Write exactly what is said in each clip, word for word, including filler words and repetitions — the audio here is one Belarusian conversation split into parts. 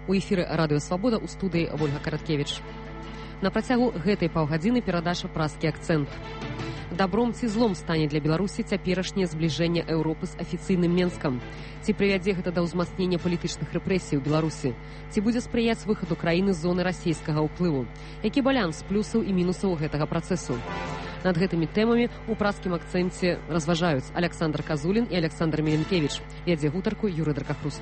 У эфіры радыё Свабода ў студыі Вольга Караткевіч. На працягу гэтай паўгадзіны перадача празкі акцэнт. Добром ці злом стане для Беларусі цяперашняе збліжэнне Еўропы з афіцыйным Менскам? Ці прывядзе гэта да ўзмацнення палітычных рэпрэсій у Беларусі? Ці будзе спрыяць выхаду краіны з зоны расійскага ўплыву? Які баланс плюсаў і мінусаў гэтага працэсу? Над гэтымі тэмамі ў празкім акцэнце разважаюць Александр Казулін і Александр Меленкевіч. Вядзе гутарку Юрый Дракахрус.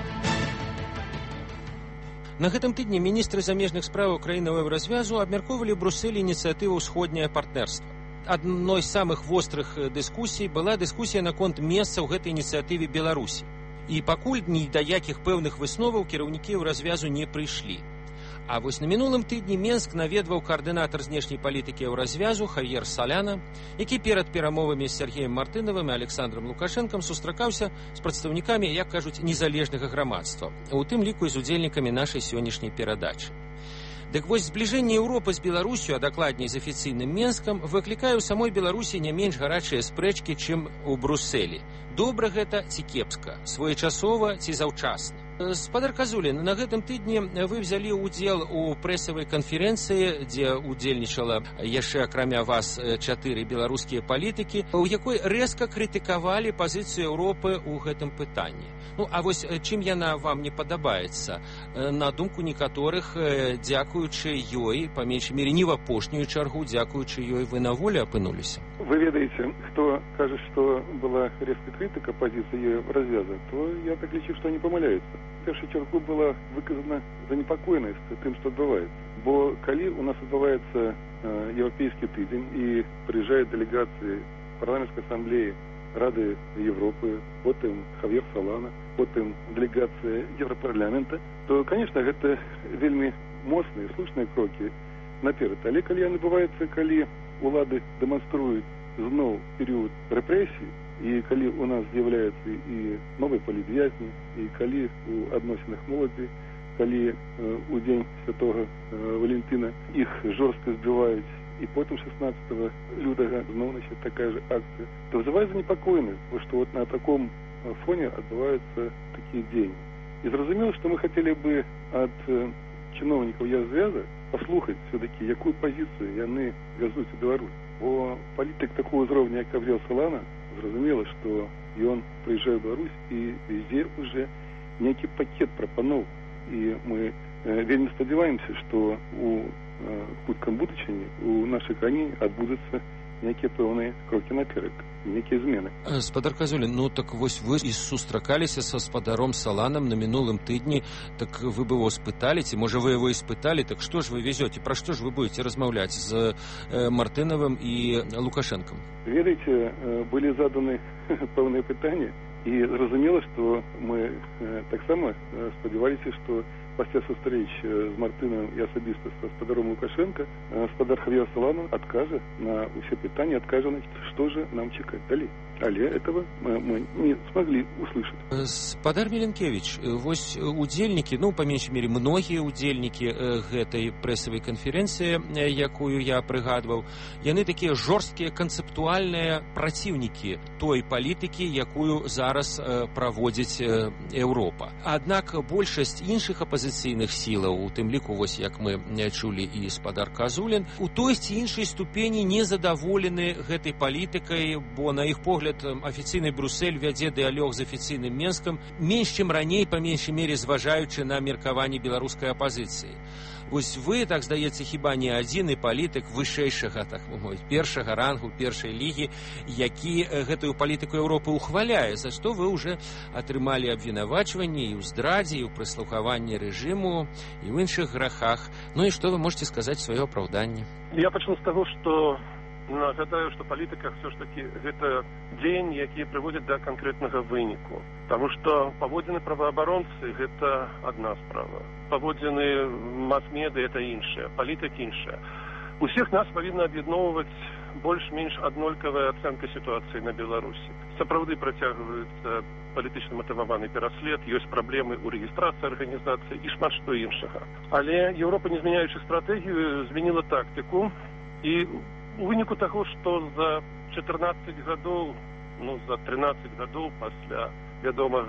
На гэтым тыдні міністры замежных спраў краінаў Еўразвязу абмяркоўвалі ў Брусэлі ініцыятыву «Усходняе партнерства». Адной з самых вострых дыскусій была дыскусія наконт месца ў гэтай ініцыятыве Беларусі. І пакуль ні да якіх пэўных высноваў кіраўнікі Еўразвязу не прыйшлі. А вось на мінулым тыдні Менск наведваў каардынатар знешняй палітыкі Еўразвязу Хавьер Соляна, які перад перамовамі з Сергеем Мартынавым і Александром Лукашэнкам сустракаўся з прадстаўнікамі, як кажуць, незалежнага грамадства, у тым ліку і з удзельнікамі нашай сённяшняй перадачы. Дык вось збліжэнне Еўропы з Беларусю, а дакладней з афіцыйным Менскам, выклікае ў самой Беларусі не менш гарачыя спрэчкі, чым у Брусэлі. Добра гэта ці кепска, своечасова ці заўчасна. Спадар Казулін, на гэтым тыдні вы взялі ўдзел у прэсавай канферэнцыі, дзе удзельнічала яшчэ акрамя вас чатыры беларускія палітыкі, у якой рэзка крытыкавалі пазіцыю Еўропы ў гэтым пытанні. Ну, а вось чым яна вам не падабаецца? На думку некаторых, дзякуючы ёй, па меншай мере не в апошнюю чаргу, дзякуючы ёй вы на волі апынуліся. Вы ведаеце, хто кажа, што была рэзка крытыка пазіцыі Еўразвяза, то я так лічу, што не памыляюцца. В першую чергу была выказана занепакоенасць тым, што адбываецца. Бо калі у нас адбываецца э, еўрапейскі тыдзень і прыязджаюць дэлегацыі парламенцкай асамблеі Рады Европы, потым Хавьер Солана, потым дэлегацыя Еўрапарламента, то, конечно, гэта вельмі моцныя, слушныя крокі наперад. Але калі яны адбываюцца, калі улады дэманструюць зноў перыяд рэпрэсій, і калі у нас з'яўляюцца і новыя палітвязні, і калі у адносінах моладзі, калі э, у дзень святога э, Валентына іх жорстка збіваюць, і потым шестнадцатого лютага зноў значит, такая же акцыя, то вызывае занепакоенасць, што вот на таком фоне адбываюцца такія дзеянні. І зразумела, што мы хацелі бы ад э, чыноўнікаў Еўразвяза паслухаць все-таки, якую пазіцыю яны вязуць у Беларусь. Бо палітык такого ўзроўня, як Хавьер Солана, зразумела, што ён прыязджае ў Беларусь і везде уже нейкі пакет прапаноў. І мы э, вельмі спадзяваемся, што у э, хуткам будучыні у нашай краіне адбудуцца нейкія пэўныя крокі наперад, нейкія змены. Спадар Казулін, ну так вось вы і сустракаліся са спадаром Соланам на мінулым тыдні, так вы бы его спыталі, ці можа вы его і спыталі, так што ж вы везёце, пра што ж вы будете размаўляць з э, Мартынавым і Лукашэнкам? Ведаеце, э, былі заданы пэўныя пытанні, і зразумела, што мы э, таксама э, спадзяваліся, што пасля сустрэч з Мартынавым і асабіста са спадаром Лукашенко, спадар Хавьер Солана адкажа на ўсе пытанні, адкажа, што же нам чакаць далей. Але этого мы, мы не смогли услышать. Спадар Меленкевич, вось удзельнікі, ну, па меншай мере, многія удзельнікі гэтай прэсавай канферэнцыі, якую я прыгадваў, яны такія жорсткія канцэптуальныя праціўнікі той палітыкі, якую зараз праводзіць Еўропа. Аднак большасць іншых апазіцыйных сілаў, у тым ліку, вось як мы чулі і спадар Казулін, у той ці іншай ступені не задаволены гэтай палітыкай, бо на іх погляд афіцыйны Брусэль вядзе дыялог з афіцыйным Менскам менш, чым раней, па меншай мере, зважаючы на меркаванне беларускай апазіцыі. Вось вы, так здаецца, хіба не адзіны палітык вышэйшага, так мовіць, першага рангу, першай лігі, які гэтую палітыку Еўропы ухваляе, за што вы ўжо атрымалі абвінавачванні і ў здрадзе, і ў прыслухаванні рэжыму, і ў іншых грахах. Ну і што вы можете сказаць сваё апраўданне? Я пачну з таго, што нагадаю, што палітыка все ж таки гэта дзень, які прыводзіць да канкрэтнага выніку. Таму што паводзіны праваабаронцы гэта адна справа. Паводзіны мас-медыа это іншая, палітык іншая. Усіх нас павінна аб'ядноўваць больш-менш аднолькавая ацэнка сітуацыі на Беларусі. Сапраўды працягваецца палітычна матываваны пераслед, ёсць праблемы ў рэгістрацыі арганізацыі і шмат што іншага. Але Еўропа, не змяняючы стратэгію, змяніла тактыку, і у выніку таго, што за чатырнаццаць гадоў, ну, за трынаццаць гадоў пасля вядомага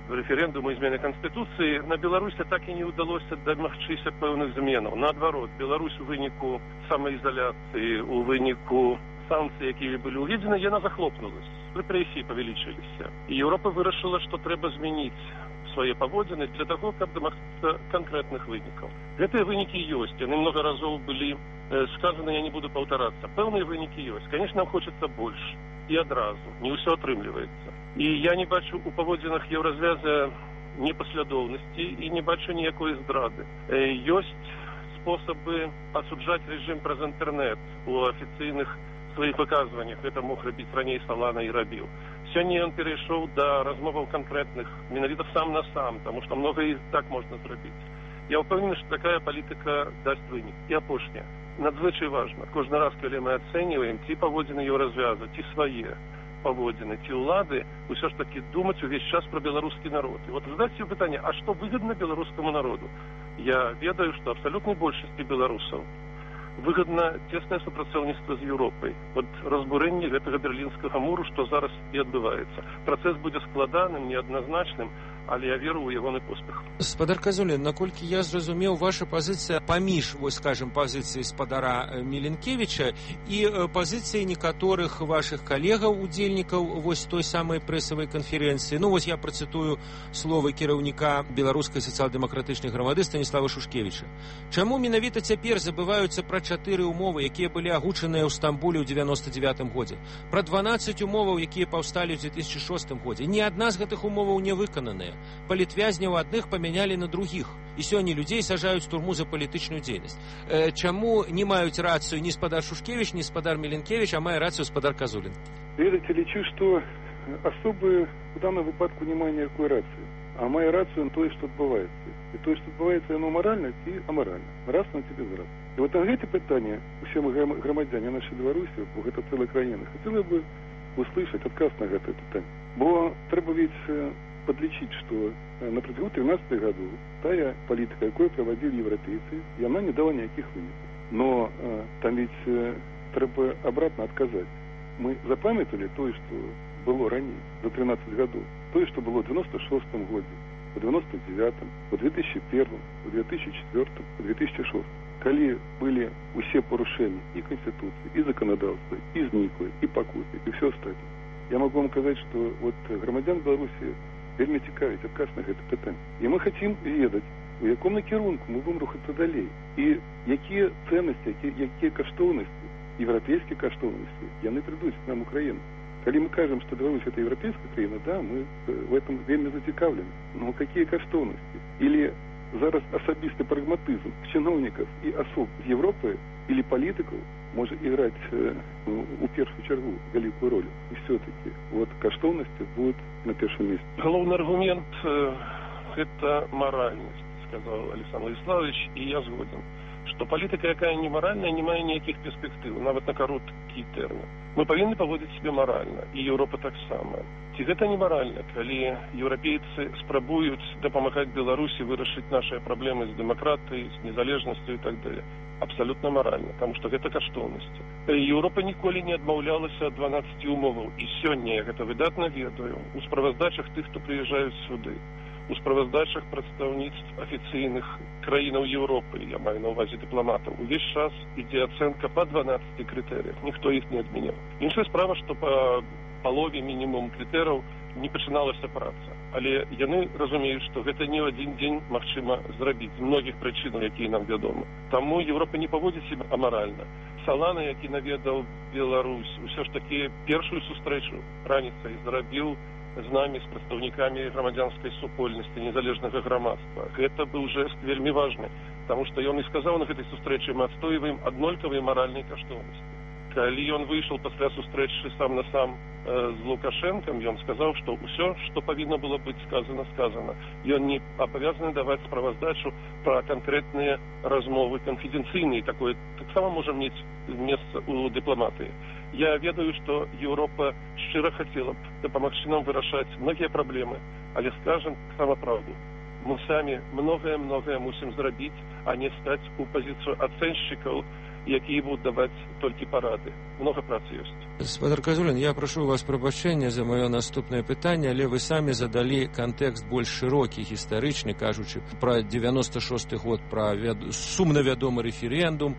рэферэндуму змены канстытуцыі на Беларусі так і не ўдалося дамагчыся пэўных зменаў. Наадварот, Беларусь у выніку самаізаляцыі, у выніку санкцый, якія былі ўведзены, яна захлопнулась. Рэпрэсіі павялічыліся. І Еўропа вырашыла, што трэба змяніць свае паводзіны для таго, каб дамагчыся канкрэтных вынікаў. Гэтыя вынікі ёсць. Яны много разоў былі э, сказаны, я не буду паўтарацца. Пэўныя вынікі ёсць. Конечно, нам хочацца больш. І адразу. Не ўсё атрымліваецца. І я не бачу у паводзінах еўразвяза непаслядоўнасці і не бачу ніякой здрады. Э, ёсць спосабы асуджаць рэжым праз інтэрнэт у афіцыйных сваіх выказваннях. Гэта мог рабіць раней Салана і рабіў. Сёння ён перайшоў да размоваў канкрэтных, менавіта сам на сам, таму што многа і так можна зрабіць. Я ўпэўнены, што такая палітыка дасць вынік. І апошняе. Надзвычай важна. Кожны раз, калі мы ацэньваем ці паводзіны еўразвяза, ці свае паводзіны, ці ўлады, усё ж такі думаць увесь час пра беларускі народ. І вот задайце пытанне, а што выгадна беларускаму народу? Я ведаю, што абсалютнай большасці беларусаў выгадна цеснае супрацоўніцтва з Еўропай. От разбурэнне гэтага берлінскага муру, што зараз і адбываецца. Працэс будзе складаным, неадназначным, але я веру ў ягоны поспех. Спадар Казулін, наколькі я зразумеў, ваша пазіцыя паміж, вось скажем, пазіцыі спадара Міленкевіча і пазіцыі некаторых вашых калегаў, удзельнікаў вось той самай прэсавай канферэнцыі. Ну вось я працытую словы кіраўніка беларускай сацыял-дэмакратычнай грамады Станіслава Шушкевіча. Чаму менавіта цяпер забываюцца пра чатыры умовы, якія былі агучаныя ў Стамбуле ў дзевяноста дзевятым годзе? Пра дванаццаць умоваў, якія паўсталі ў дзве тысячы шостым годзе. Ні адна з гэтых умоваў не выкананыя. Палітвязняў адных памянялі на другіх. І сёння людзей сажаюць у турму за палітычную дзейнасць. Э, чаму не маюць рацыю ні спадар Шушкевіч, ні спадар Міленкевіч, а мае рацыю спадар Казулін? Ведаце, лічу, што асобы в данном выпадку не мае ніякой рацыі. А мае рацыю на тое, што адбываецца. І тое, што адбываецца, яно маральна ці амаральна. Раз на ці без раз. І вот на гэты пытанне усе мы грамадзяне нашай Беларусі, бо гэта цэлая краіна, хацела бы услышаць адказ на гэтае пытанне. Бо трэба ведь подлічыць, што на працягу тринадцатых гадоў тая палітыка, якую правадзілі еўрапейцы, яна не дала ніякіх вынікаў. Но э, там ведь э, трэба абратна адказаць. Мы запамяталі тое, што было раней, за тринадцать гадоў, тое, што было ў девяносто шостым годзе, у девяносто девятым, у две тысячи первом, у две тысячи четвёртым, у две тысячи шостым. Калі былі усе парушэнні і Конституцыі, і заканадаўства, і зніклы, і пакуты, і ўсё астатняе. Я магу вам казаць, што вот грамадзян Беларусі вельмі цікавіць адказ на гэта пытанне. І мы хацім ведаць, у якому накірунку мы будем рухацца далей. І якія ценнасці, якія, якія каштоўнасці, еўрапейскія каштоўнасці, яны прыйдуць к нам у краіну. Калі мы кажам, што Беларусь это еўрапейская краіна, да, мы в этом вельмі зацікаўлены. Но какие каштоўнасці? Или зараз асабісты прагматызм чыноўнікаў і асоб з Европы или палітыкаў можа іграць э, у першую чаргу вялікую роль. І все-таки вот каштоўнасці будуць на першым месцы. Галоўны аргумент э, это моральнасць, сказал Александр Владиславович, і я згоден, што палітыка, якая не маральная, не мае ніякіх перспектыў, нават на кароткі тэрмін. Мы павінны паводзіць себе маральна, і Еўропа таксама. Ці гэта не маральна, калі еўрапейцы спрабуюць дапамагаць Беларусі вырашыць нашыя праблемы з дэмакратыяй, з незалежнасцю і так далее? Абсалютна маральна, таму што гэта каштоўнасці. Еўропа ніколі не адмаўлялася ад дванаццаці умоваў, і сёння я гэта выдатна ведаю у справаздачах тых, хто прыязджаюць сюды, у справаздачах прадстаўніцтв афіцыйных краінаў Еўропы, я маю на ўвазе дыпламатаў, увесь час ідзе ацэнка па дванаццаці крытэрыях, ніхто іх не адмяняў. Іншая справа, што па палове мінімум крытэраў не пачыналася праца, але яны разумеюць, што гэта не ў адзін дзень магчыма зрабіць з многіх прычынаў, якія нам вядомы. Таму Еўропа не паводзіць себе амаральна. Салана, які наведаў Беларусь, усё ж такі першую сустрэчу раніцай зрабіў з намі, з прадстаўнікамі грамадзянскай супольнасці, незалежнага грамадства. Гэта быў жэст вельмі важны, таму што ён і сказаў на гэтай сустрэчы, мы адстойваем аднолькавыя маральныя каштоўнасці. Калі ён выйшаў пасля сустрэчы сам на сам э, з Лукашэнкам, ён сказаў, што ўсё, што павінна было быць сказана, сказана. Ён не абавязаны даваць справаздачу пра канкрэтныя размовы канфідэнцыйныя. Такое таксама можа мець месца ў дыпламатыі. Я ведаю, што Еўропа шчыра хацела б дапамагчы нам вырашаць многія праблемы, але скажам таксама правду. Мы самі многае-многае мусім зрабіць, а не стаць у пазіцыю ацэншчыкаў якія будуць даваць толькі парады. Много працы ёсць. Гаспадар Казулін, я прашу у вас прабачэння за маё наступнае пытанне, але вы самі задалі кантэкст больш шырокі, гістарычны, кажучы пра дзевяносто шосты год, пра вяд... сумна вядомы рэферэндум,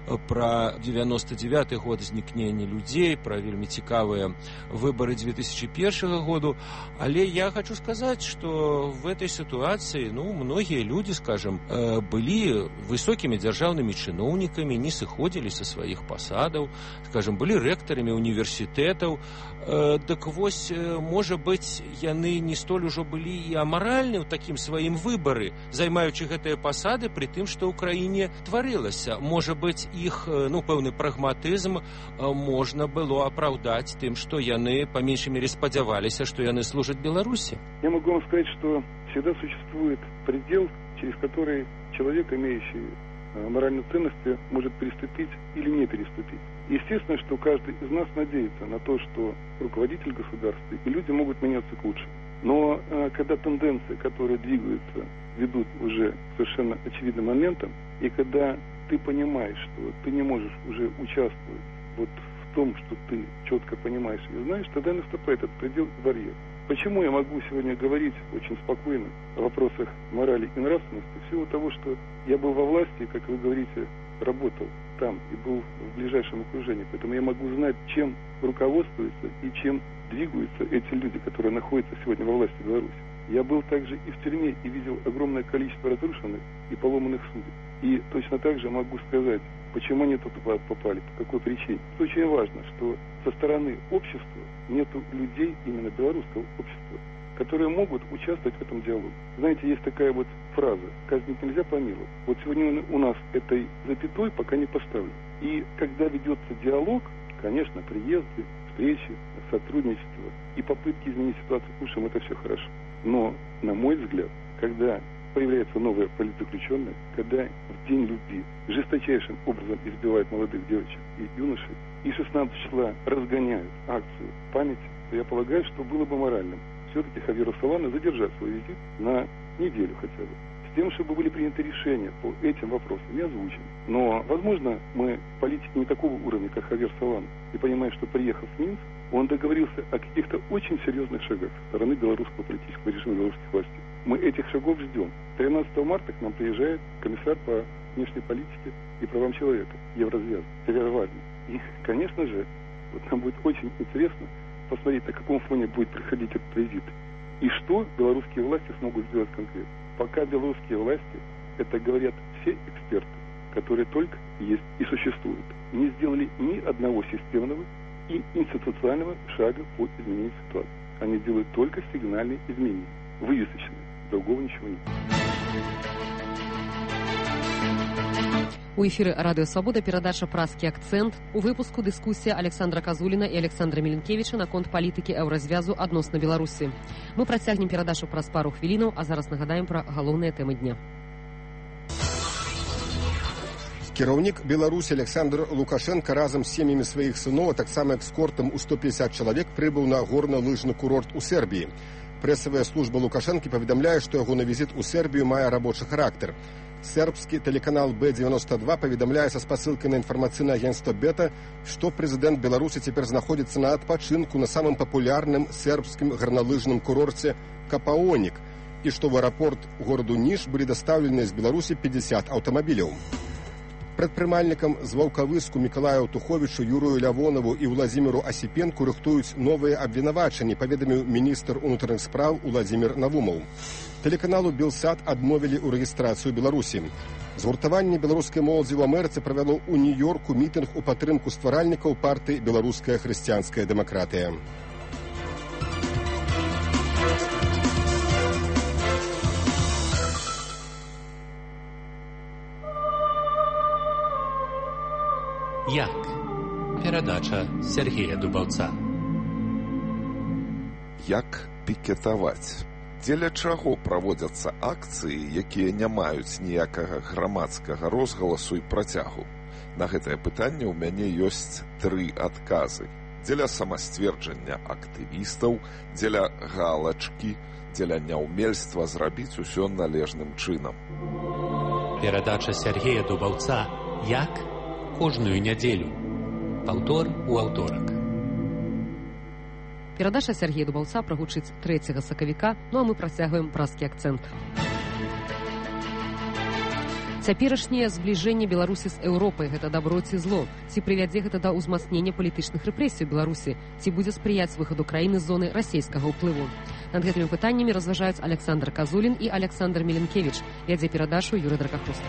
пра дзевяносто дзевяты год знікнення людзей, пра вельмі цікавыя выбары две тысячи першага году. Але я хочу сказаць, што в этой сітуацыі, ну, многія людзі, скажем, былі высокімі дзяржаўнымі чыноўнікамі, не сыходзілі са сваіх пасадаў, скажем, былі рэктарамі універсітэтаў. Э, так вось, э, можа быць, яны не столь ужо былі і амаральны ў такім сваім выбары, займаючы гэтыя пасады, пры тым, што ў краіне тварылася. Можа быць, іх, ну, пэўны прагматызм э, можна было апраўдаць тым, што яны, па меншай мере, спадзяваліся, што яны служаць Беларусі. Я могу вам сказать, что всегда существует предел, через который человек, имеющий моральные ценности, может переступить или не переступить. Естественно, что каждый из нас надеется на то, что руководитель государства и люди могут меняться к лучшему. Но э, когда тенденции, которые двигаются, ведут уже совершенно очевидным моментом, и когда ты понимаешь, что ты не можешь уже участвовать вот в том, что ты четко понимаешь и знаешь, тогда наступает этот предел барьер. Почему я могу сегодня говорить очень спокойно о вопросах морали и нравственности? Всего того, что я был во власти, как вы говорите, работал там и был в ближайшем окружении. Поэтому я могу знать, чем руководствуются и чем двигаются эти люди, которые находятся сегодня во власти Беларуси. Я был также и в тюрьме и видел огромное количество разрушенных и поломанных судеб. И точно так же могу сказать, почему они туда попали, по какой причине. Это очень важно, что со стороны общества нету людей, именно белорусского общества, которые могут участвовать в этом диалоге. Знаете, есть такая вот фраза: «Казнить нельзя, помиловать». Вот сегодня у нас этой запятой пока не поставлено. И когда ведется диалог, конечно, приезды, встречи, сотрудничество и попытки изменить ситуацию к лучшему, это все хорошо. Но, на мой взгляд, когда появляется новая политзаключенная, когда в день любви жесточайшим образом избивают молодых девочек и юношей, и шестнадцатого числа разгоняют акцию памяти, то я полагаю, что было бы моральным все-таки Хавьеру Солана задержать свой визит на неделю хотя бы, с тем, чтобы были приняты решения по этим вопросам и озвучены. Но, возможно, мы политики не такого уровня, как Хавьер Солана, и понимаем, что, приехав в Минск, он договорился о каких-то очень серьезных шагах со стороны белорусского политического режима, белорусских властей. Мы этих шагов ждем. тринадцатого марта к нам приезжает комиссар по внешней политике и правам человека, Евразвяз, Север Вагнер. И, конечно же, вот нам будет очень интересно посмотреть, на каком фоне будет проходить этот визит. И что белорусские власти смогут сделать конкретно. Пока белорусские власти, это говорят все эксперты, которые только есть и существуют, не сделали ни одного системного и институционального шага по изменению ситуации. Они делают только сигнальные изменения, вывесочные. Другого ничего нет. У эфіры Радыё Свабода перадача «Праскі акцэнт». У выпуску дыскусія Александра Казуліна і Александра Міленкевіча наконт палітыкі еўразвязу адносна Беларусі. Мы працягнем перадачу праз пару хвілінаў, а зараз нагадаем пра галоўныя тэмы дня. Кіраўнік Беларусі Александр Лукашенко разам з сем'ямі сваіх сыноў, а таксама экскортам у сто пятьдесят чалавек прыбыў на горна-лыжны курорт у Сербіі. Прэсавая служба Лукашэнкі паведамляе, што ягоны візіт у Сербію мае рабочы характар. Сербскі тэлеканал Б девяносто два паведамляе са спасылкай на інфармацыйнае агенцтва Бета, што прэзідэнт Беларусі цяпер знаходзіцца на адпачынку на самым папулярным сербскім гарналыжным курорце Капаонік і што в аэрапорт гораду Ніш былі дастаўлены з Беларусі пятьдесят аўтамабіляў. Прадпрымальнікам з Ваўкавыску Мікалаю Туховічу, Юрую Лявонаву і Владзіміру Асіпенку рыхтуюць новыя абвінавачанні, паведаміў міністр унутраных спраў Уладзімір Навумаў. Тэлеканалу Белсат адмовілі ў рэгістрацыю Беларусі. Згуртаванне беларускай моладзі ў Амерыцы правяло ў Нью-Йорку мітынг у падтрымку стваральнікаў партыі «Беларуская хрысціянская дэмакратыя». Як? Перадача Сергея Дубаўца. Як пікетаваць? Дзеля чаго праводзяцца акцыі, якія не маюць ніякага грамадскага розгаласу і працягу? На гэтае пытанне ў мяне ёсць тры адказы. Дзеля самасцверджання актывістаў, дзеля галачкі, дзеля няўмельства зрабіць усё належным чынам. Перадача Сергея Дубаўца. Як кожную нядзелю. Паўтор у аўторак. Перадача Сергея Дубаўца прагучыць трэцяга сакавіка, ну а мы працягваем празкі акцэнт. Цяперашняе збліжэнне Беларусі з Еўропай – гэта дабро ці зло? Ці прывядзе гэта да ўзмацнення палітычных рэпрэсій у Беларусі? Ці будзе спрыяць выхаду краіны з зоны расійскага ўплыву? Над гэтымі пытаннямі разважаюць Александр Казулін і Александр Міленкевіч. Вядзе перадачу Юрый Дракахруст.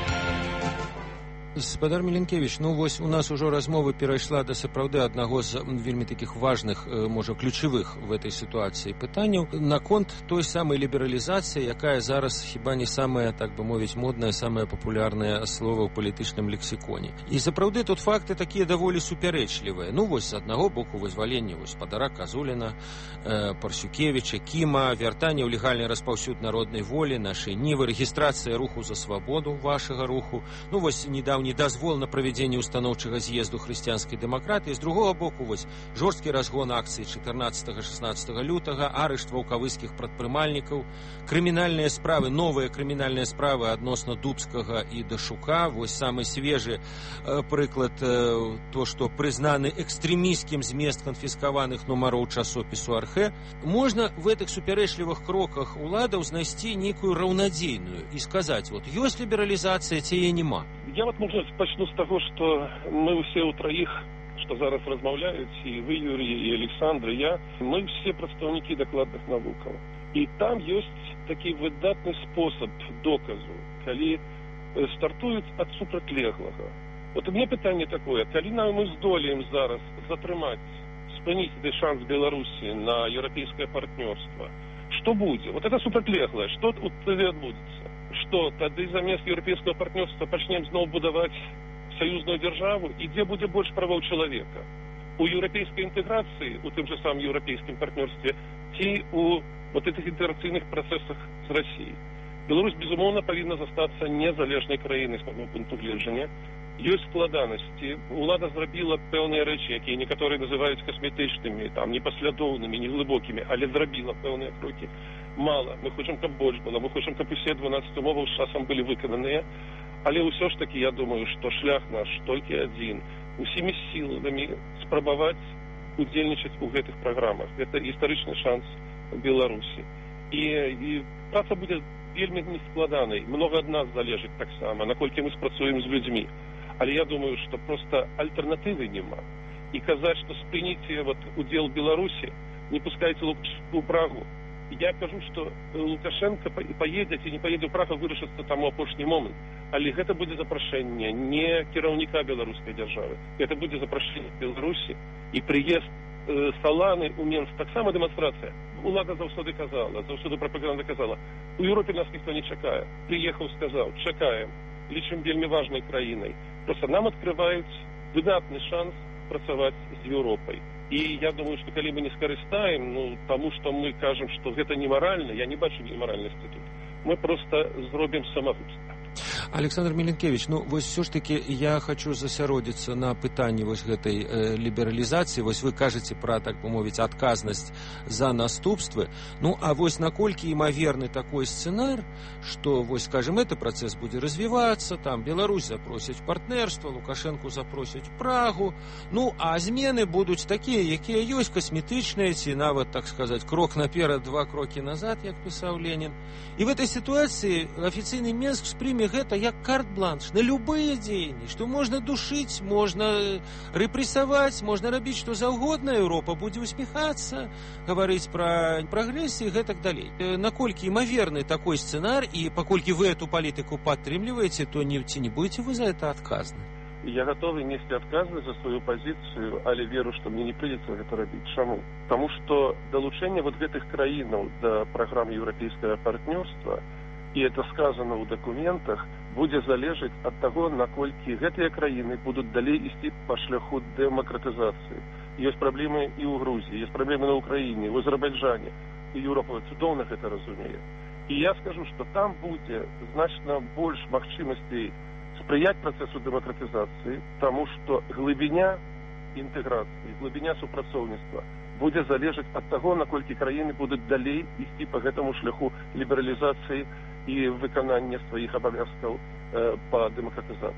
Спадар Міленкевіч, ну вось у нас ужо размова перайшла да сапраўды аднаго з вельмі такіх важных, можа, ключавых в этой сітуацыі пытанняў наконт той самай лібералізацыі, якая зараз хіба не самая, так бы мовіць, модная, самая папулярная слова ў палітычным лексіконе. І сапраўды тут факты такія даволі супярэчлівыя. Ну вось з аднаго боку вызвалення вось спадара Казуліна, э, Парсюкевіча, Кіма, вяртанне ў легальны распаўсюд народнай волі, нашай нівы, рэгістрацыя руху за свабоду вашага руху. Ну вось недавно дазвол на правядзенне устаноўчага з'езду хрысціянскай дэмакратыі. З другога боку, вось жорсткі разгон акцый чатырнаццатага-шаснаццатага лютага, арышт ваўкавыскіх прадпрымальнікаў, крымінальныя справы, новыя крымінальныя справы адносна Дубскага і Дашука. Вось самы свежы э, прыклад э, то, што прызнаны экстрэмісцкім змест канфіскаваных нумароў часопісу Архэ. Можна в гэтых супярэчлівых кроках уладаў знайсці нейкую раўнадзейную і сказаць, вот ёсць лібералізацыя ці яе няма. Я вот, можно, почну с того, что мы все у троих, что зараз размаўляюць, и вы, Юрий, и Александр, и я, мы все представники докладных навукаў. И там есть такі выдатны способ доказу, калі стартуюць ад супрацьлеглага. Вот у меня пытанне такое, калі мы здолеем зараз затрымаць, спыніць гэты шанс Беларусі на еўрапейскае партнёрства, что будзе? Вот это супрацьлеглае, что тады адбудзецца? Што тады замест еўрапейскага партнёрства пачнем зноў будаваць саюзную дзяржаву, і дзе будзе больш правоў чалавека? У еўрапейскай інтэграцыі, у тым жа самым еўрапейскім партнёрстве, ці у вот этих інтэграцыйных працэсах з Расіяй? Беларусь, безумоўна, павінна застацца незалежнай краінай з майго пункту гледжання. Ёсць складанасці. Улада зрабіла пэўныя рэчы, якія некаторыя называюць касметычнымі, там, непаслядоўнымі, неглыбокімі, але зрабіла пэўныя крокі. Мала. Мы хочам, каб больш было. Мы хочам, каб усе дванаццаць умоваў з часам былі выкананыя. Але ўсё ж такі, я думаю, што шлях наш толькі адзін. Усімі сіламі спрабаваць удзельнічаць у гэтых праграмах. Гэта гістарычны шанс Беларусі. І, і праца будзе вельмі нескладанай. Многа ад нас залежыць таксама, наколькі мы спрацуем з людзьмі. Але я думаю, што проста альтэрнатывы няма. І казаць, што спыніце вот, удзел Беларусі, не пускайце Лукашенко ў Прагу. Я кажу, што Лукашенко паедзе ці не паедзе ў Прагу, вырашыцца там у апошні момант. Але гэта будзе запрашэнне не кіраўніка беларускай дзяржавы. Гэта будзе запрашэнне Беларусі. І прыезд э, Саланы ў Менск таксама дэманстрацыя. Улада заўсёды казала, заўсёды прапаганда казала. У Еўропе нас ніхто не чакае. Прыехаў, сказаў, чакаем. Лічым вельмі важнай краінай. Просто нам адкрываюць выдатны шанс працаваць з Еўропай. І я думаю, што калі мы не скарыстаем, ну, таму што мы кажам, што гэта немаральна, я не бачу немаральнасці тут. Мы проста зробім самагубства. Александр Міленкевіч, ну вось все ж таки я хочу засяродзіцца на пытанні вось гэтай э, лібералізацыі. Вось вы кажаце пра, так бы мовіць, адказнасць за наступствы. Ну а вось наколькі імаверны такой сцэнар, што вось скажем, гэты працэс будзе развівацца, там Беларусь запросіць партнерства, Лукашенко запросіць Прагу. Ну а змены будуць такія, якія ёсць касметычныя, ці нават, так сказаць, крок наперад, два крокі назад, як пісаў Ленін. І в этой ситуации афіцыйны Менск спрыме гэта як карт-бланш на любыя дзеянні, што можна душыць, можна рэпрэсаваць, можна рабіць што заўгодна, Еўропа будзе усміхацца, гаварыць пра прагрэс і гэтак далей. Наколькі імаверны такой сцэнар, і паколькі вы эту палітыку падтрымліваеце, то не, ці не будете вы за это адказны? Я готовы нести адказнасць за сваю пазіцыю, але веру, што мне не прыйдзецца гэта рабіць. Чаму? Таму што далучэнне вот гэтых краінаў да праграмы еўрапейскага партнёрства, і это сказано ў дакументах, будзе залежаць ад таго, наколькі гэтыя краіны будуць далей ісці па шляху дэмакратызацыі. Ёсць праблемы і ў Грузіі, ёсць праблемы на Украіне, ў Азербайджане, і Еўропа цудоўна гэта разумее. І я скажу, што там будзе значна больш магчымасцей спрыяць працэсу дэмакратызацыі, таму што глыбіня інтэграцыі, глыбіня супрацоўніцтва будзе залежаць ад таго, наколькі краіны будуць далей ісці па гэтаму шляху лібералізацыі і выканання сваіх абавязкаў э, па дэмакратызацыі.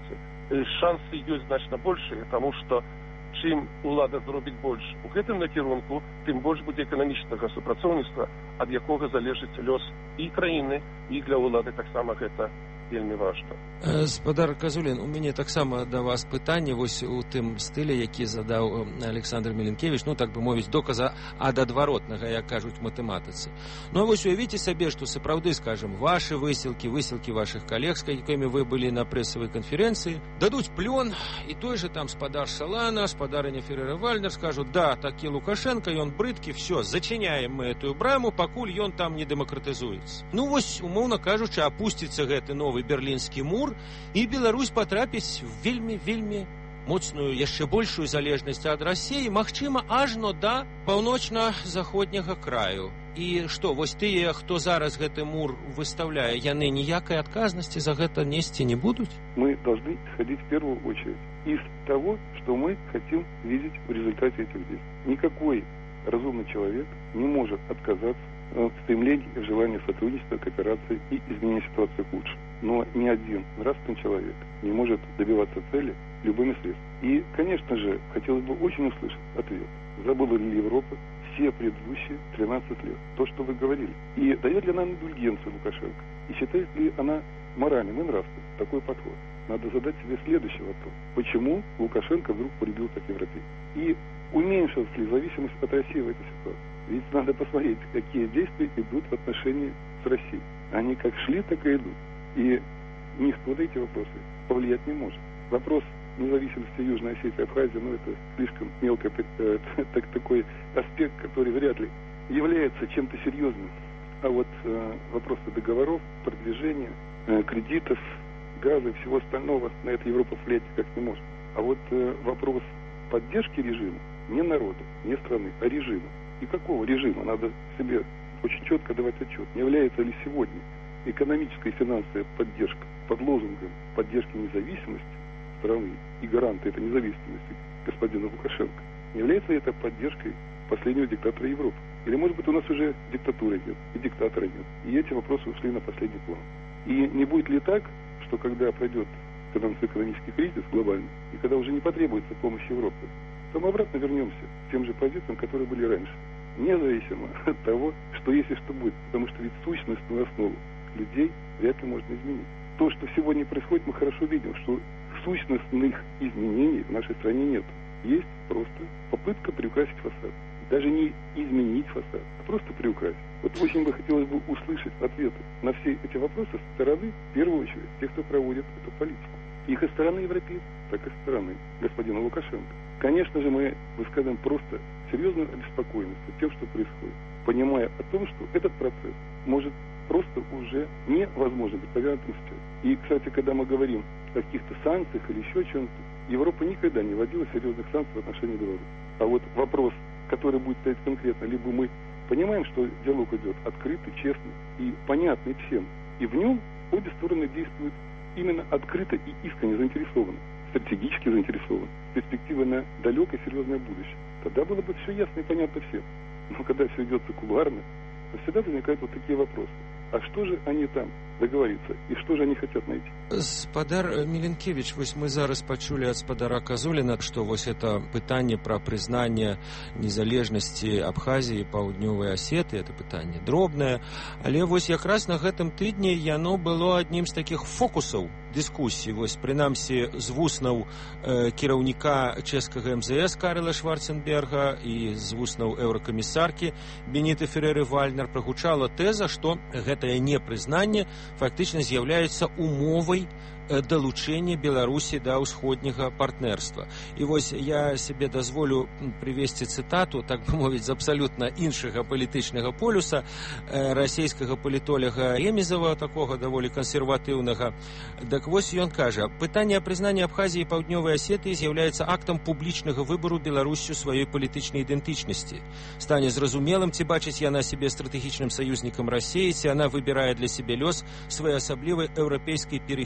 шансы ёсць значна большыя, таму што чым улада зробіць больш у гэтым накірунку, тым больш будзе эканамічнага супрацоўніцтва, ад якога залежыць лёс і краіны, і для ўлады таксама гэта вельмі важна. Спадар Казулін, у мяне таксама да вас пытанне вось у тым стылі, які задаў Александр Міленкевіч, ну так бы мовіць, доказа ад адваротнага, як кажуць матэматыцы. Ну вось уявіце сабе, што сапраўды, скажем, вашы высілкі, высілкі вашых калег, з якімі вы былі на прэсавай канферэнцыі, дадуць плён, і той же там спадар Шалана, спадарыня Феррера-Вальнер скажуць: да, такі Лукашенко, ён брыдкі, все, зачыняем мы эту браму, пакуль ён там не дэмакратызуецца. Ну вось, умоўна кажучы, апусціцца гэты новы берлінскі мур, і Беларусь патрапіць в вельмі-вельмі моцную, яшчэ большую залежнасць ад Расіі, магчыма, ажно да паўночна-заходняга краю. І што, вось тыя, хто зараз гэты мур выставляе, яны ніякай адказнасці за гэта несці не будуць? Мы должны исходить в первую очередь из того, что мы хотим видеть в результате этих действий. Никакой разумный человек не может отказаться от стремления и желания сотрудничества, кооперации и изменения ситуации к лучшему. Но ни один нравственный человек не может добиваться цели любыми средствами. И, конечно же, хотелось бы очень услышать ответ. Забыла ли Европа все предыдущие тринадцать лет? То, что вы говорили. И дает ли она индульгенцию Лукашенко? И считает ли она моральным и нравственным такой подход? Надо задать себе следующий вопрос. Почему Лукашенко вдруг полюбил так европейцев? И уменьшилась ли зависимость от России в этой ситуации? Ведь надо посмотреть, какие действия идут в отношении с Россией. Они как шли, так и идут. И никто на эти вопросы повлиять не может. Вопрос независимости Южной Осетии и Абхазии, ну, это слишком мелкий э, так, такой аспект, который вряд ли является чем-то серьезным. А вот э, вопросы договоров, продвижения, э, кредитов, газа и всего остального на это Европа влиять никак не может. А вот э, вопрос поддержки режима, не народа, не страны, а режима. И какого режима? Надо себе очень четко давать отчет. Не является ли сегодня экономическая и финансовая поддержка под лозунгом поддержки независимости страны и гаранта этой независимости господина Лукашенко, не является ли это поддержкой последнего диктатора Европы? Или, может быть, у нас уже диктатуры нет, и диктатора нет, и эти вопросы ушли на последний план? И не будет ли так, что когда пройдет финансово-экономический кризис глобальный, и когда уже не потребуется помощь Европы, то мы обратно вернемся к тем же позициям, которые были раньше, независимо от того, что есть и что будет, потому что ведь сущностную основу людей вряд ли можно изменить. То, что сегодня происходит, мы хорошо видим, что сущностных изменений в нашей стране нет. Есть просто попытка приукрасить фасад. Даже не изменить фасад, а просто приукрасить. Вот очень бы хотелось бы услышать ответы на все эти вопросы со стороны, в первую очередь, тех, кто проводит эту политику. Их и стороны европейцев, так и со стороны господина Лукашенко. Конечно же, мы высказываем просто серьезную обеспокоенность тем, что происходит, понимая о том, что этот процесс может просто уже невозможно быть повернутым сейчас. И, кстати, когда мы говорим о каких-то санкциях или еще чем-то, Европа никогда не вводила серьезных санкций в отношении Беларуси. А вот вопрос, который будет стоять конкретно, либо мы понимаем, что диалог идет открытый, честный и понятный всем, и в нем обе стороны действуют именно открыто и искренне заинтересованы, стратегически заинтересованы, с перспективой на далекое серьезное будущее. Тогда было бы все ясно и понятно всем. Но когда все идется кулуарно, то всегда возникают вот такие вопросы. А что же они там договориться? И что же они хотят найти? Спадар Міленкевіч, вось мы зараз пачулі ад спадара Казуліна, што вось это пытанне пра прызнанне незалежнасці Абхазіі і Паўднёвай Асеты, это пытанне дробнае, але вось якраз на гэтым тыдні яно было аднім з такіх фокусаў дыскусіі, вось прынамсі з вуснаў э, кіраўніка чэшскага эм зэ эс Карла Шварценберга і з вуснаў еўракамісаркі Беніты Ферреры-Вальнер прагучала тэза, што гэтае непрызнанне фактычна з'яўляецца умовай далучэння Беларусі да ўсходняга партнерства. І вось я себе дазволю прывесці цытату, так бы мовіць, з абсалютна іншага палітычнага полюса расійскага палітоляга Ремезова, такога даволі кансерватыўнага. Так вось ён кажа: пытанне о прызнанні Абхазіі і Паўднёвай Асетыі з'яўляецца актам публічнага выбару Беларусю сваёй палітычнай ідэнтычнасці. Стане зразумелым, ці бачыць яна сябе стратэгічным саюзнікам Расіі, ці яна выбірае для сябе лёс своеасаблівай еўрапейскай перыферыі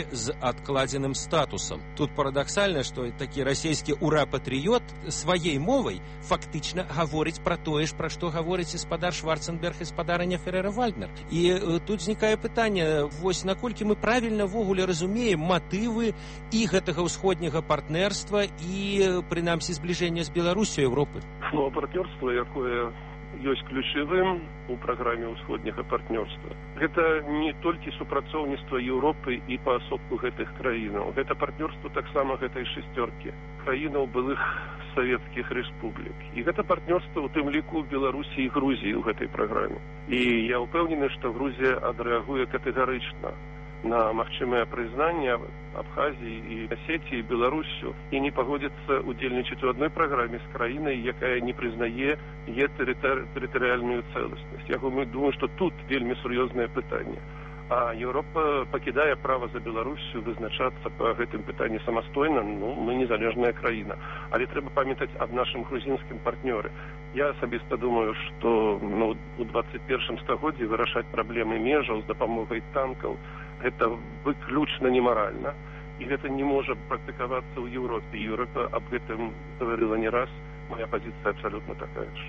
з адкладзеным статусам. Тут парадаксальна, што такі расійскі ура-патрыёт сваёй мовай фактычна гаворыць пра тое ж, пра што гаворыць і спадар Шварценберг і спадарыня Ферера-Вальднер. І э, тут знікае пытанне, вось наколькі мы правільна ввогуле разумеем матывы і гэтага ўсходняга партнерства і, прынамсі, збліжэння з Беларусю Европы. Ну, партнерство, якое ёсць ключавым у праграме ўсходняга партнёрства. Гэта не толькі супрацоўніцтва Еўропы і паасобку гэтых краінаў. Гэта партнёрства таксама гэтай шасцёркі краінаў былых савецкіх рэспублік. І гэта партнёрства ў тым ліку Беларусі і Грузіі ў гэтай праграме. І я ўпэўнены, што Грузія адрэагуе катэгарычна на магчымае прызнанне Абхазіі і Асетіі Беларусю і не пагодзіцца удзельнічаць у адной праграме з краінай, якая не прызнае яе тэрытарыяльную цэласнасць. Я думаю, што тут вельмі сур'ёзнае пытанне. А Еўропа пакідае права за Беларусю вызначацца па гэтым пытанні самастойна, ну, мы незалежная краіна. Але трэба памятаць аб нашым грузінскім партнёры. Я асабіста думаю, што ну, у двадцать першым стагоддзі вырашаць праблемы межаў з дапамогай танкаў гэта выключна немаральна, і гэта не можа практыкавацца ў Еўропе. Еўропа аб гэтым гаварыла не раз, моя пазіцыя абсалютна такая ж.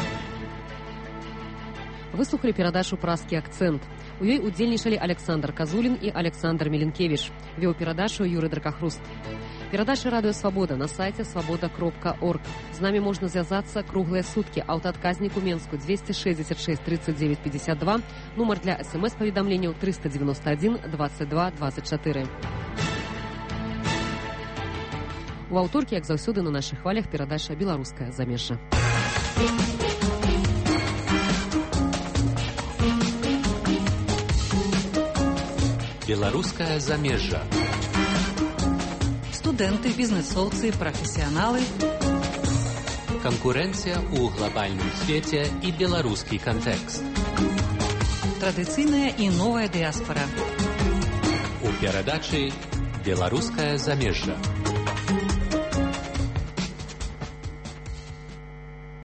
Выслухалі перадачу «Празкі акцэнт». У ёй удзельнічалі Александр Казулін і Александр Меленкевіч. Вёў перадачу Юрый Дракахруст. Перадача «Радыё Свабода» на сайце свабода кропка орг. З намі можна звязацца круглыя суткі. Аўтаадказнік у Менску двести шестьдесят шесть тридцать девять пятьдесят два, нумар для смс-паведамленняў триста девяносто один двадцать два двадцать четыре. У аўторкі, як заўсёды, на нашых хвалях перадача «Беларускае замежжа». Беларускае замежжа. Студэнты, бізнэсоўцы, прафесіяналы. Канкурэнцыя ў глобальным свеце і беларускі кантэкст. Традыцыйная і новая дыяспара. У перадачы «Беларускае замежжа».